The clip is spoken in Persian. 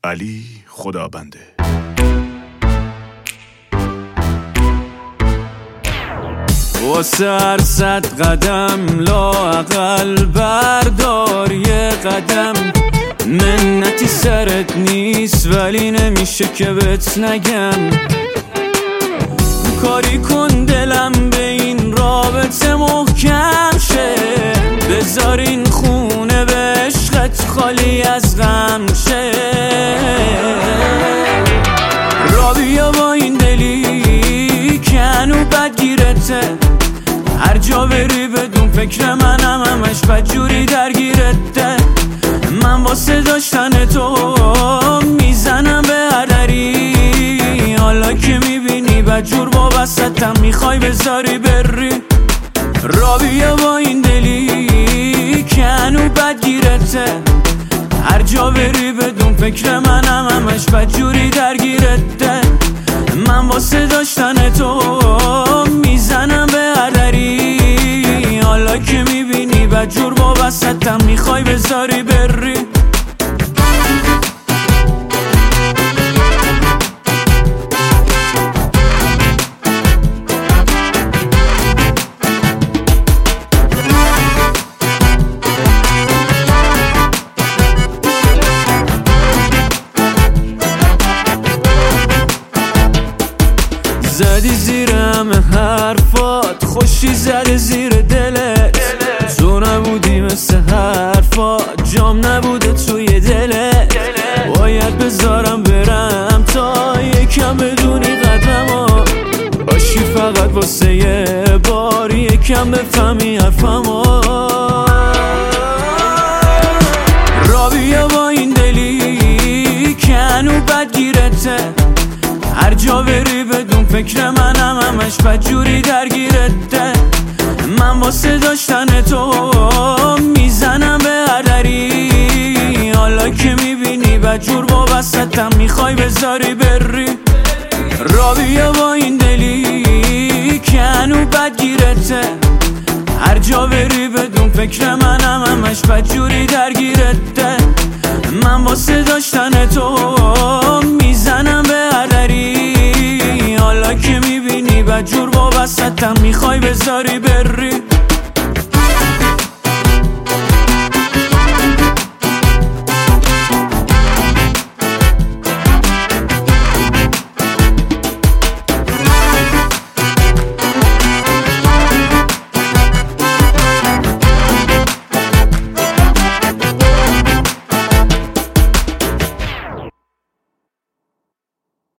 علی خدابنده. واسه هر 100 قدم لااقل بردار یه قدم. منتی سرت نیست ولی نمیشه که بهت نگم. کاری کن دلم به این رابطه محکم شه، بذار این خونه به عشقت خالی از غم شه. را بیا با این دلی که هنو بدگیرته، هر جا بری بدون فکر منم همش بدجوری درگیرته. من واسه داشتن تو میزنم به هر دری، حالا که میبینی بدجور وابستم میخوای بذاری بری. را بیا با این دلی که هنو بدگیرته، هر جا بری بدون فکر منم همش بدجوری درگیرته. من واسه داشتن تو میزنم به هر دری، حالا که میبینی بدجور وابستم میخوای بذاری بری. زدی زیر همه حرفات، خوشی زده زیر دلت. تو نبودی مثل حرفات، جام نبوده توی دلت. باید بذارم برم تا یکم بدونی قدرمو، باشی فقط واسه یه بار یکم بفهمی حرفمو. را بیا با این دلی که هنو بدگیرته، هر جا بری بدون فکر منم همش بدجوری درگیرته. من واسه داشتن تو میزنم به هر دری، حالا که میبینی بدجور وابستم میخوای بذاری بری. را بیا با این دلی که هنو بدگیرته، هر جا بری بدون فکر منم همش بدجوری درگیرته. من واسه داشتن تو میزنم به هر دری، حالا که میبینی بدجور وابستم میخوای بذاری بری.